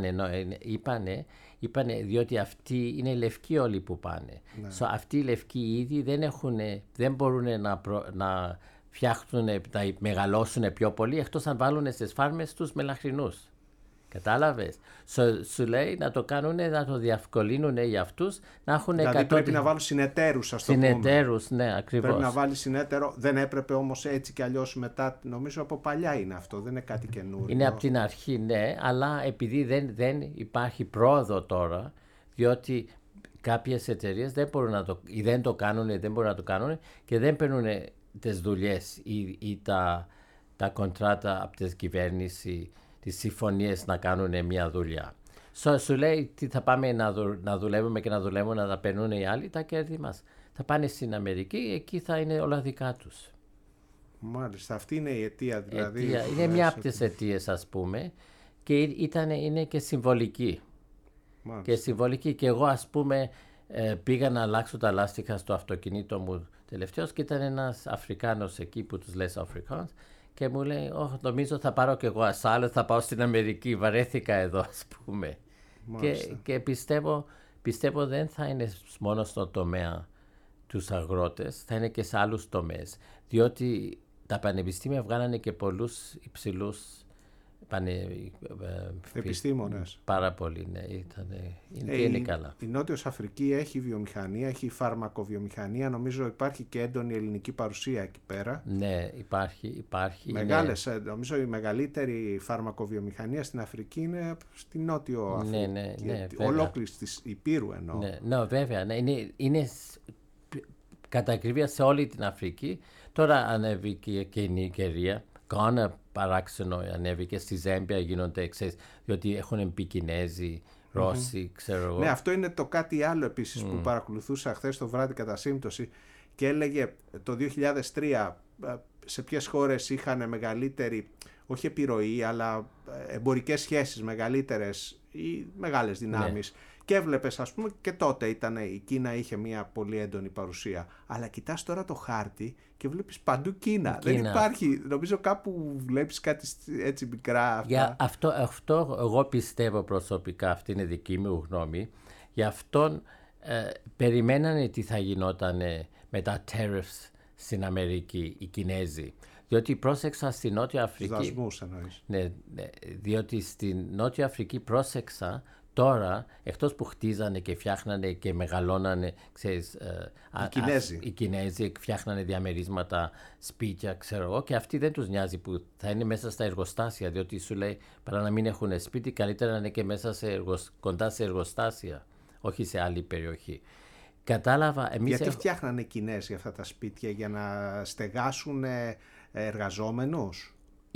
B: είπανε διότι αυτοί είναι λευκοί όλοι που πάνε.
A: Ναι.
B: Αυτοί οι λευκοί ήδη δεν μπορούν να φτιάχνουν, να μεγαλώσουν πιο πολύ εκτός αν βάλουν στις φάρμες τους μελαχρινούς. Κατάλαβες. Σου λέει να το κάνουν, να το διευκολύνουν για αυτούς, να έχουν
A: Δηλαδή πρέπει να βάλουν συνεταίρους, ας το πούμε.
B: συνεταίρους, ναι, ακριβώς.
A: Πρέπει να βάλει συνέτερο. Δεν έπρεπε όμως έτσι κι αλλιώς μετά, νομίζω από παλιά είναι αυτό, δεν είναι κάτι καινούριο.
B: Είναι από την αρχή, ναι, αλλά επειδή δεν υπάρχει πρόοδο τώρα, διότι κάποιες εταιρείες δεν μπορούν να το, ή δεν το κάνουν, δεν μπορούν να το κάνουν και δεν παίρνουν τις δουλειές ή τα κοντράτα από τις κυβέρνηση, τις συμφωνίες να κάνουν μια δουλειά. Σου λέει τι θα πάμε να δουλεύουμε και να δουλεύουμε, να τα παίρνουν οι άλλοι, τα κέρδη μας. Θα πάνε στην Αμερική, εκεί θα είναι όλα δικά τους.
A: Μάλιστα, αυτή είναι η αιτία δηλαδή.
B: Είναι μια από τις αιτίες, ας πούμε, και είναι και συμβολική.
A: Μάλιστα.
B: Και συμβολική. Και εγώ, ας πούμε, πήγα να αλλάξω τα λάστιχα στο αυτοκίνητο μου τελευταίως και ήταν ένας Αφρικάνος εκεί που τους λες Αφρικάνους και μου λέει, νομίζω θα πάρω κι εγώ ασάλο, θα πάω στην Αμερική, βαρέθηκα εδώ, ας πούμε. Και πιστεύω δεν θα είναι μόνο στο τομέα τους αγρότες, θα είναι και σε άλλους τομείς, διότι τα πανεπιστήμια βγάλανε και πολλούς υψηλούς
A: επιστήμονες.
B: Πάρα πολύ, ναι. Είναι καλά.
A: Η Νότιος Αφρική έχει βιομηχανία, έχει φαρμακοβιομηχανία. Νομίζω υπάρχει και έντονη ελληνική παρουσία εκεί πέρα.
B: Ναι, υπάρχει.
A: Μεγάλες, νομίζω η μεγαλύτερη φαρμακοβιομηχανία στην Αφρική είναι στη Νότιο Αφρική.
B: Ναι,
A: ολόκληρης της Υπήρου εννοώ.
B: Ναι, βέβαια. Ναι, είναι κατά ακρίβεια σε όλη την Αφρική. Τώρα ανέβηκε και η Νιγερία. Κάνα παράξενο ανέβηκε. Στη Ζάμπια γίνονται, διότι έχουν μπει Κινέζοι, Ρώσοι, ξέρω εγώ.
A: Ναι, αυτό είναι το κάτι άλλο επίσης που παρακολουθούσα χθες το βράδυ κατά σύμπτωση και έλεγε το 2003 σε ποιες χώρες είχαν μεγαλύτερη, όχι επιρροή, αλλά εμπορικές σχέσεις μεγαλύτερες ή μεγάλες δυνάμεις. Ναι. Και έβλεπες, ας πούμε, και τότε η Κίνα είχε μια πολύ έντονη παρουσία. Αλλά κοιτάς τώρα το χάρτη και βλέπεις παντού Κίνα. Δεν υπάρχει, νομίζω κάπου βλέπεις κάτι έτσι μικρά αυτά.
B: Αυτό εγώ πιστεύω προσωπικά, αυτή είναι δική μου γνώμη. Γι' αυτόν περιμένανε τι θα γινόταν με τα tariffs στην Αμερική, οι Κινέζοι. Διότι πρόσεξα στη Νότια Αφρική.
A: Τους δασμούς εννοείς.
B: Ναι, διότι στη Νότια Αφρική πρόσεξα. Τώρα, εκτός που χτίζανε και φτιάχνανε και μεγαλώνανε, ξέρεις, οι Κινέζοι φτιάχνανε διαμερίσματα, σπίτια, ξέρω εγώ, και αυτοί δεν τους νοιάζει που θα είναι μέσα στα εργοστάσια, διότι σου λέει παρά να μην έχουν σπίτι, καλύτερα να είναι και μέσα κοντά σε εργοστάσια, όχι σε άλλη περιοχή. Κατάλαβα.
A: Γιατί φτιάχνανε οι Κινέζοι αυτά τα σπίτια, για να στεγάσουν εργαζόμενους?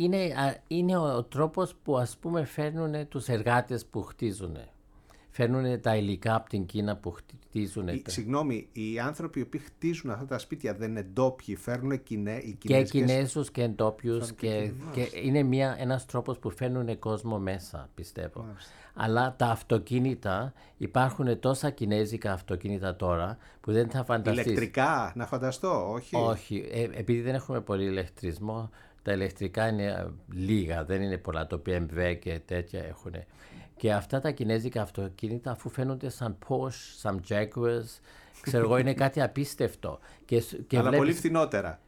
B: Είναι ο τρόπος που, ας πούμε, φέρνουν τους εργάτες που χτίζουν. Φέρνουν τα υλικά από την Κίνα που χτίζουν.
A: Συγγνώμη, οι άνθρωποι που χτίζουν αυτά τα σπίτια δεν είναι ντόπιοι, φέρνουν
B: και Κινέζους και ντόπιους και είναι ένας τρόπος που φέρνουν κόσμο μέσα, πιστεύω. Μάλιστα. Αλλά τα αυτοκίνητα, υπάρχουν τόσα κινέζικα αυτοκίνητα τώρα που δεν θα φανταστείς.
A: Ηλεκτρικά, να φανταστώ, όχι?
B: Όχι, επειδή δεν έχουμε πολύ ηλεκτρισμό. Τα ηλεκτρικά είναι λίγα, δεν είναι πολλά, το BMW και τέτοια έχουν. Και αυτά τα κινέζικα αυτοκίνητα, αφού φαίνονται σαν Porsche, σαν Jaguars, ξέρω εγώ, είναι κάτι απίστευτο.
A: Αλλά πολύ φθηνότερα.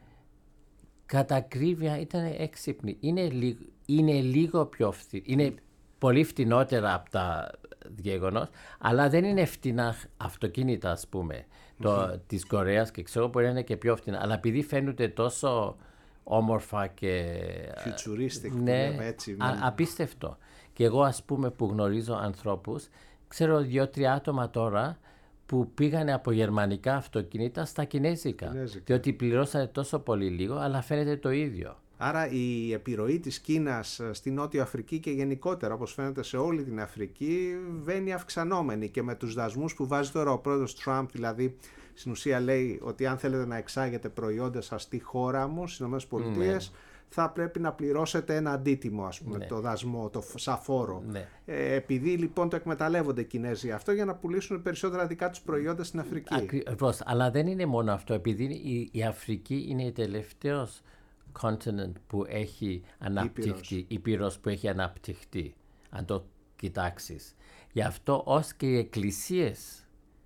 B: Κατά ακρίβεια ήταν έξυπνοι. Είναι λίγο πιο φθηνά. Είναι πολύ φθηνότερα από τα γεγονός, αλλά δεν είναι φτηνά αυτοκίνητα, ας πούμε, της Κορέας και ξέρω μπορεί να είναι και πιο φθηνά. Αλλά επειδή φαίνονται τόσο όμορφα και
A: futuristic,
B: ναι,
A: έτσι,
B: απίστευτο. Και εγώ, ας πούμε, που γνωρίζω ανθρώπους, ξέρω 2-3 άτομα τώρα που πήγανε από γερμανικά αυτοκίνητα στα κινέζικα. Διότι πληρώσανε τόσο πολύ λίγο, αλλά φαίνεται το ίδιο.
A: Άρα η επιρροή της Κίνας στη Νότια Αφρική και γενικότερα, όπως φαίνεται σε όλη την Αφρική, βαίνει αυξανόμενη, και με τους δασμούς που βάζει τώρα ο πρόεδρος Τραμπ, δηλαδή στην ουσία λέει ότι αν θέλετε να εξάγετε προϊόντα σας στη χώρα μου, στις ΗΠΑ, θα πρέπει να πληρώσετε ένα αντίτιμο, ας πούμε, το δασμό, το σαφόρο. Επειδή λοιπόν το εκμεταλλεύονται οι Κινέζοι αυτό για να πουλήσουν περισσότερα δικά τους προϊόντα στην Αφρική.
B: Ακριβώς, αλλά δεν είναι μόνο αυτό, επειδή η Αφρική είναι η τελευταίος continent που έχει αναπτυχθεί, Ήπειρος που έχει αναπτυχθεί, αν το κοιτάξεις. Γι' αυτό ως και οι εκκλησίες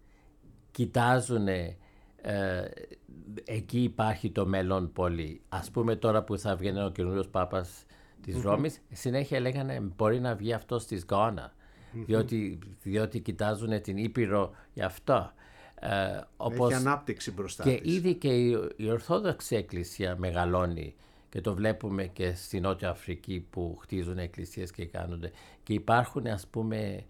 B: κοιτάζουν, εκεί υπάρχει το μέλλον πολύ. Ας πούμε τώρα που θα βγαίνει ο καινούριος Πάπας της Ρώμης, συνέχεια λέγανε μπορεί να βγει αυτό στις Γκάνα, διότι κοιτάζουν την Ήπειρο γι' αυτό.
A: Έχει ανάπτυξη μπροστά
B: και
A: της.
B: ήδη και η Ορθόδοξη Εκκλησία μεγαλώνει και το βλέπουμε και στη Νότια Αφρική που χτίζουν εκκλησίες και κάνονται. Και υπάρχουν ας πούμε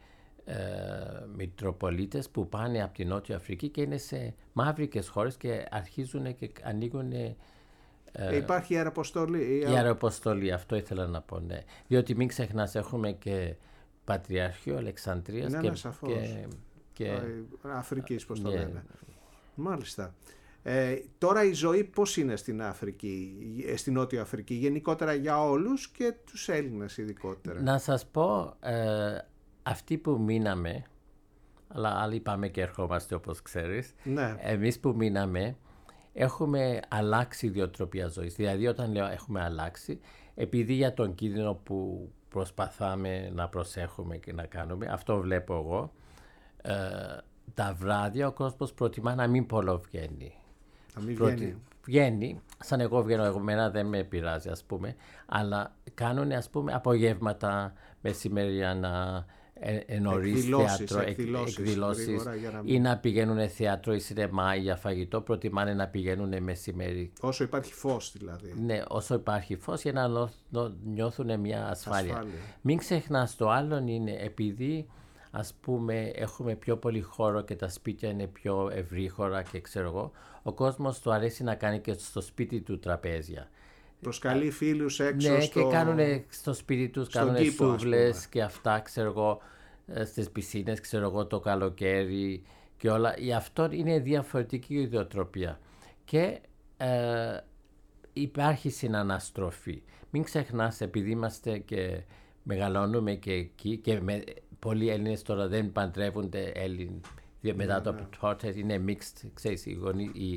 B: μητροπολίτες που πάνε από τη Νότια Αφρική και είναι σε μαύρικες χώρες και αρχίζουν και ανοίγουν.
A: Υπάρχει ιεραποστολή.
B: Η ιεραποστολή, αυτό ήθελα να πω, ναι. Διότι μην ξεχνάς, έχουμε και Πατριαρχείο Αλεξανδρίας
A: και Αφρικής, πώς το λένε. Μάλιστα. Τώρα η ζωή πώς είναι στην Αφρική, στην Νότια Αφρική, γενικότερα για όλους και τους Έλληνες ειδικότερα?
B: Να σας πω, αυτοί που μείναμε, αλλά άλλοι πάμε και ερχόμαστε όπως ξέρεις,
A: ναι.
B: Εμείς που μείναμε έχουμε αλλάξει ιδιοτροπία ζωής. Δηλαδή όταν λέω έχουμε αλλάξει, επειδή για τον κίνδυνο που προσπαθάμε να προσέχουμε και να κάνουμε, αυτό βλέπω εγώ, τα βράδια ο κόσμος προτιμά να μην πολλοβγαίνει. Βγαίνει, σαν εγώ βγαίνω, εμένα δεν με πειράζει ας πούμε, αλλά κάνουν ας πούμε απογεύματα, μεσημεριανά, νωρίς θέατρο, εκδηλώσεις ή να πηγαίνουν θέατρο ή σινεμά ή για φαγητό, προτιμάνε να πηγαίνουν μεσημέρι.
A: Όσο υπάρχει φως δηλαδή.
B: Ναι, όσο υπάρχει φως για να νιώθουν μια ασφάλεια. Μην ξεχνάς, το άλλο είναι επειδή ας πούμε έχουμε πιο πολύ χώρο και τα σπίτια είναι πιο ευρύχωρα και ξέρω εγώ, ο κόσμος του αρέσει να κάνει και στο σπίτι του τραπέζια.
A: Προσκαλεί φίλους έξω.
B: Ναι, και κάνουν στο σπίτι τους, κάνουν σούβλες και αυτά, ξέρω εγώ, στις πισίνες, ξέρω εγώ, το καλοκαίρι και όλα. Γι' αυτό είναι διαφορετική ιδιοτροπία. Και υπάρχει συναναστροφή. Μην ξεχνάς, επειδή είμαστε και μεγαλώνουμε και εκεί και πολλοί Έλληνες τώρα δεν παντρεύονται Έλληνες. Μετά το apartheid είναι mixed, ξέρεις, οι γονείς.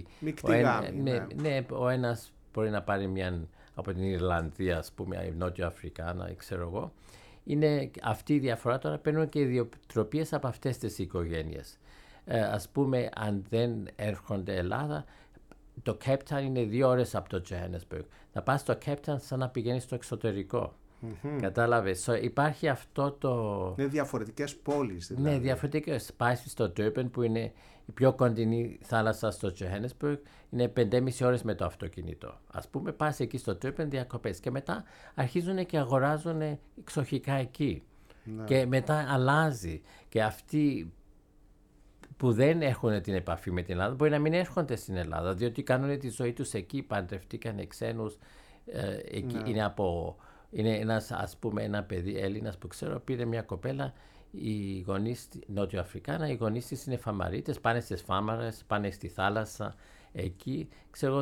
B: Ναι, ο ένας μπορεί να πάρει μια από την Ιρλανδία, ας πούμε, Νότιο Αφρικάνα, ξέρω εγώ. Είναι αυτή η διαφορά. Τώρα παίρνουν και ιδιοτροπίες από αυτές τις οικογένειες. Ας πούμε, αν δεν έρχονται Ελλάδα, το Cape Town είναι 2 ώρες από το Johannesburg. Να πας στο Cape Town σαν να πηγαίνεις στο εξωτερικό. Κατάλαβες. Υπάρχει αυτό το...
A: Είναι διαφορετικές πόλεις δηλαδή.
B: Ναι, διαφορετικές. Πάει στο Durban που είναι η πιο κοντινή θάλασσα στο Johannesburg, είναι 5,5 ώρες με το αυτοκίνητο. Ας πούμε, πας εκεί στο Durban διακοπές και μετά αρχίζουν και αγοράζουν εξοχικά εκεί. Ναι. Και μετά αλλάζει. Και αυτοί που δεν έχουν την επαφή με την Ελλάδα μπορεί να μην έρχονται στην Ελλάδα, διότι κάνουν τη ζωή τους εκεί, παντρευτήκαν ξένους, εκεί, ναι. Είναι ένας, ας πούμε, ένα παιδί Έλληνας που ξέρω, πήρε μια κοπέλα, οι γονείς Νότιο-Αφρικάνα, οι γονείς της είναι φαμαρίτες, πάνε στις φάμαρες, πάνε στη θάλασσα, εκεί, ξέρω,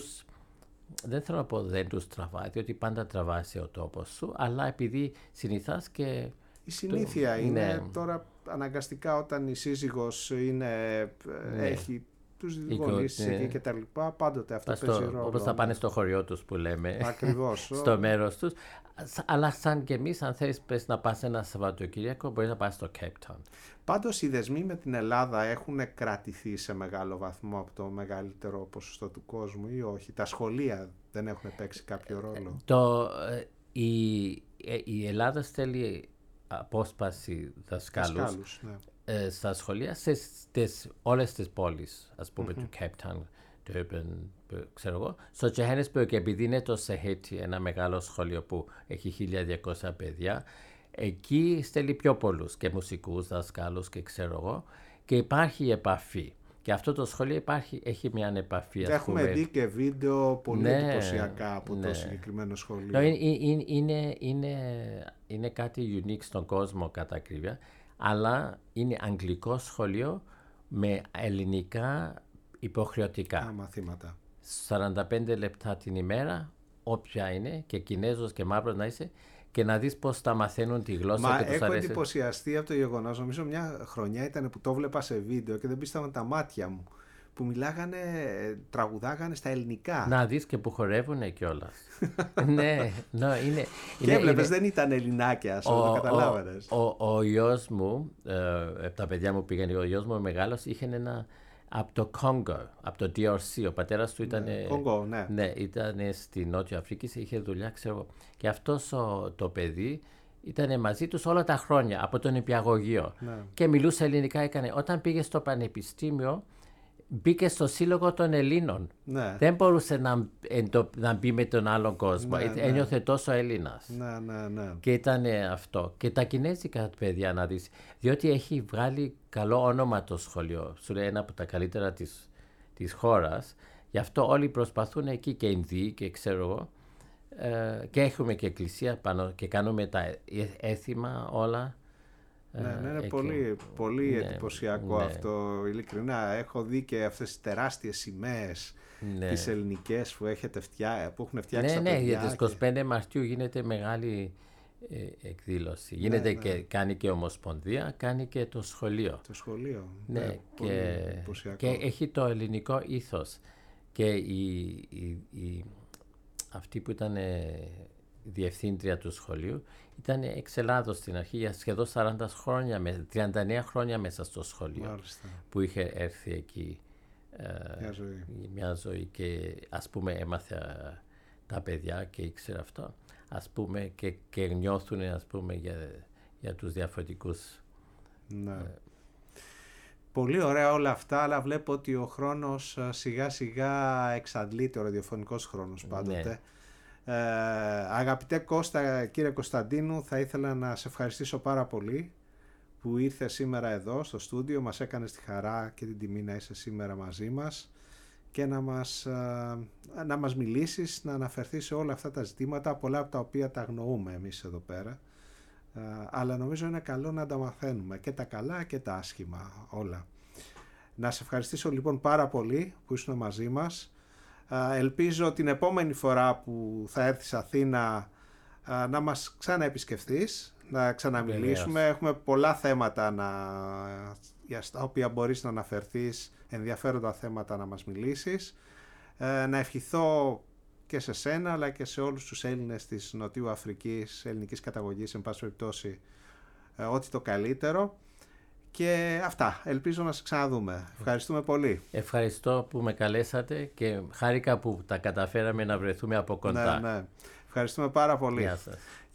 B: δεν θέλω να πω δεν τους τραβάει, διότι πάντα τραβάσει ο τόπος σου, αλλά επειδή συνηθάς και...
A: Η συνήθεια είναι τώρα αναγκαστικά όταν η σύζυγος έχει τους γονείς εκεί και τα λοιπά, πάντοτε αυτό παίζει ρόλο.
B: Όπως θα πάνε στο χωριό τους που λέμε,
A: ακριβώς,
B: στο μέρος τους. Αλλά σαν και εμείς, αν θέλεις να πας ένα Σαββατοκύριακο, μπορείς να πας στο Cape Town.
A: Πάντως οι δεσμοί με την Ελλάδα έχουν κρατηθεί σε μεγάλο βαθμό από το μεγαλύτερο ποσοστό του κόσμου ή όχι? Τα σχολεία δεν έχουν παίξει κάποιο ρόλο?
B: Η Ελλάδα στέλνει απόσπαση δασκάλους, ναι. Στα σχολεία σε όλες τις πόλεις, ας πούμε, του Cape Town, Durban, ξέρω εγώ. Στο Johannesburg, επειδή είναι το Seheti, ένα μεγάλο σχολείο που έχει 1.200 παιδιά, εκεί στέλνει πιο πολλούς και μουσικούς δασκάλους και ξέρω εγώ, και υπάρχει επαφή. Και αυτό το σχολείο έχει μια επαφή.
A: Έχουμε δει και βίντεο πολύ εντυπωσιακά από το συγκεκριμένο σχολείο.
B: Είναι κάτι unique στον κόσμο κατά ακρίβεια, αλλά είναι αγγλικό σχολείο με ελληνικά υποχρεωτικά.
A: Μαθήματα.
B: 45 λεπτά την ημέρα, όποια είναι, και Κινέζος και μαύρος να είσαι, και να δεις πώς τα μαθαίνουν τη γλώσσα και τους αρέσει.
A: Έχω εντυπωσιαστεί από το γεγονός, νομίζω μια χρονιά ήταν που το βλέπα σε βίντεο και δεν πίστευαν τα μάτια μου, που μιλάγανε, τραγουδάγανε στα ελληνικά.
B: Να δεις και που χορεύουνε κιόλας. Ναι, είναι.
A: Και έβλεπες, δεν ήταν ελληνάκια, το καταλάβαινες.
B: Ο γιος μου, τα παιδιά μου πήγαν, ο γιος μου ο μεγάλος είχε ένα από το Κόγκο, από το DRC. Ο πατέρας του ήταν,
A: Κόγκο, ναι.
B: Ναι, ήταν στη Νότια Αφρική, είχε δουλειά, ξέρω. Και αυτός το παιδί ήταν μαζί τους όλα τα χρόνια, από τον νηπιαγωγείο.
A: Ναι.
B: Και μιλούσε ελληνικά, έκανε. Όταν πήγε στο πανεπιστήμιο, μπήκε στο Σύλλογο των Ελλήνων.
A: Ναι.
B: Δεν μπορούσε να μπει με τον άλλον κόσμο.
A: Ναι,
B: Ένιωθε τόσο Έλληνας.
A: Ναι.
B: Και ήταν αυτό. Και τα κινέζικα παιδιά να δεις. Διότι έχει βγάλει καλό όνομα το σχολείο. Σου λέει ένα από τα καλύτερα της χώρας. Γι' αυτό όλοι προσπαθούν εκεί, και Ινδοί και ξέρω εγώ. Και έχουμε και εκκλησία πάνω και κάνουμε τα έθιμα όλα.
A: Ναι, είναι πολύ εντυπωσιακό αυτό, ειλικρινά. Έχω δει και αυτές τις τεράστιες σημαίες, τις ελληνικές που έχουν φτιάξει τα παιδιά.
B: Ναι, γιατί στις 25 Μαρτίου γίνεται μεγάλη εκδήλωση. Γίνεται και κάνει και ομοσπονδία, κάνει και το σχολείο.
A: Το σχολείο,
B: ναι,
A: πολύ εντυπωσιακό.
B: Και έχει το ελληνικό ήθος. Και αυτή που ήταν διευθύντρια του σχολείου ήταν εξ Ελλάδος στην αρχή για σχεδόν 40 χρόνια, 39 χρόνια μέσα στο σχολείο.
A: Μάλιστα.
B: Που είχε έρθει εκεί μια ζωή και ας πούμε έμαθε τα παιδιά και ήξερε αυτό, ας πούμε, και νιώθουν, ας πούμε, για τους διαφορετικούς.
A: Ναι. Πολύ ωραία όλα αυτά, αλλά βλέπω ότι ο χρόνος σιγά σιγά εξαντλείται, ο ραδιοφωνικός χρόνος πάντοτε. Ναι. Αγαπητέ Κώστα, κύριε Κωνσταντίνου, θα ήθελα να σε ευχαριστήσω πάρα πολύ που ήρθε σήμερα εδώ στο στούντιο, μας έκανες τη χαρά και την τιμή να είσαι σήμερα μαζί μας και να μας μιλήσεις, να αναφερθείς σε όλα αυτά τα ζητήματα, πολλά από τα οποία τα αγνοούμε εμείς εδώ πέρα, αλλά νομίζω είναι καλό να τα μαθαίνουμε, και τα καλά και τα άσχημα όλα. Να σε ευχαριστήσω λοιπόν πάρα πολύ που ήσουν μαζί μας. Ελπίζω την επόμενη φορά που θα έρθεις Αθήνα να μας ξαναεπισκεφθείς, να ξαναμιλήσουμε. Έχουμε πολλά θέματα στα οποία μπορείς να αναφερθείς, ενδιαφέροντα θέματα να μας μιλήσεις. Να ευχηθώ και σε σένα αλλά και σε όλους τους Έλληνες της Νοτιού Αφρικής, ελληνικής καταγωγής, εν πάση περιπτώσει, ό,τι το καλύτερο. Και αυτά. Ελπίζω να σε ξαναδούμε. Ευχαριστούμε πολύ.
B: Ευχαριστώ που με καλέσατε και χάρηκα που τα καταφέραμε να βρεθούμε από κοντά.
A: Ναι. Ευχαριστούμε πάρα πολύ.
B: Γεια σας.